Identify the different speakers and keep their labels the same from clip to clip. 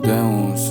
Speaker 1: آماده‌اونز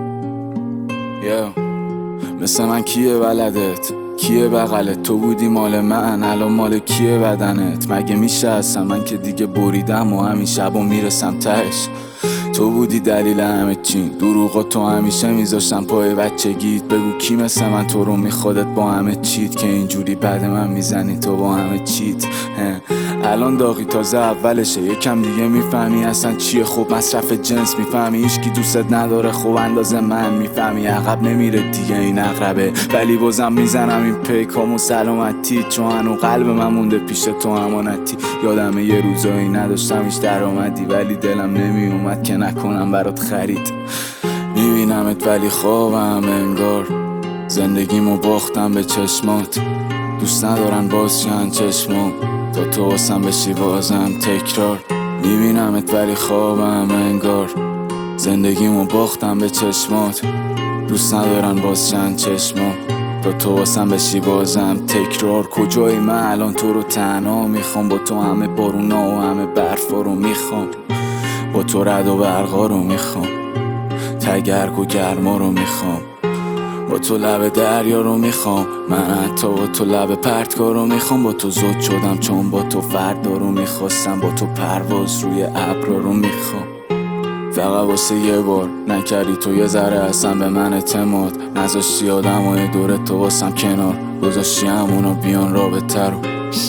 Speaker 1: مثل من کیه ولدت؟ کیه بغلت؟ تو بودی مال من، الان مال کیه بدنت؟ مگه میشه اصلا؟ من که دیگه بریدم و همین شبا میرسم تهش. تو بودی دلیل همه چی، دروغا تو همیشه میذاشتم پای بچگیت. بگو کی مثل من تو رو میخودت با همه چیت، که اینجوری بعد من میزنی تو با همه چیت. الان داغی تازه اولشه، یکم دیگه میفهمی اصلا چیه. خب مصرف جنس میفهمی، هیچکی دوستت نداره خب اندازه من. میفهمی عقب نمیره دیگه این عقربه، ولی بازم میزنم این پیکامو سلامتی، چون هنو قلب من مونده پیش تو امانتی. یادمه یه روزایی نداشتم هیچ درآمدی، ولی دلم نمیومد که نکنم برات خرید. میبینمت ولی خوابم انگار، زندگیمو باختم به چشمات. دوست ندارن باز چند چشمام، تا تو واسم بشی بازم تکرار. میبینمت ولی خوابم انگار، زندگیمو باختم به چشمات. دوست ندارن باز چند چشمام، تا تو واسم بشی بازم تکرار. کجایی من الان تو رو تنها میخوام، با تو همه بارونا و همه برفا رو میخوام، با تو رد و برقا رو میخوام، تگرگ و گرما رو میخوام، با تو لب دریا رو میخوام. من حتی با تو لب پرتگاه رو میخوام. با تو زود شدم چون با تو فردا رو میخواستم، با تو پرواز روی ابر رو میخوام. فقط واسه یه بار نکردی تو یه ذره اصلا به من اعتماد، نذاشتی آدمای دور تو واسم کنار، گذاشتی همونو بیان رابطه رو.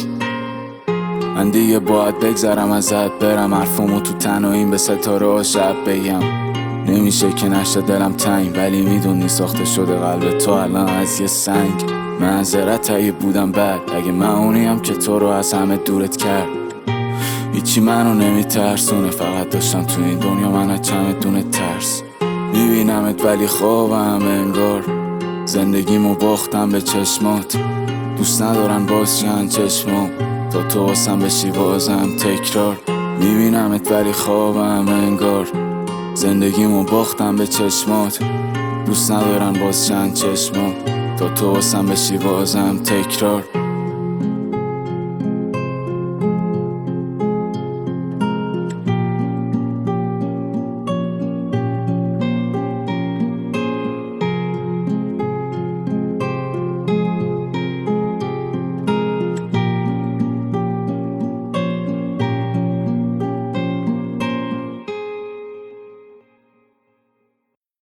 Speaker 1: من دیگه باید بگذرم ازت، برم حرفمو تو تنهاییم به ستاره ها شب بگم. نمیشه که نشه دلم تنگ، ولی میدونی ساخته شده قلب تو الان از یه سنگ. معذرت اگه بودم بد، اگه من اونیم که تو رو از همه دورت کرد. هیچی منو نمیترسونه، فقط داشتم تو این دنیا من از چمدون ترس. میبینمت ولی خوابم انگار، زندگیمو باختم به چشمات. دوست ندارن باز چند چشمام، تا تو واسم بشی بازم تکرار. میبینمت ولی خوابم انگار، زندگیمو باختم به چشمات. دوست ندارن باز چند چشمام، تا تو واسم بشی بازم تکرار.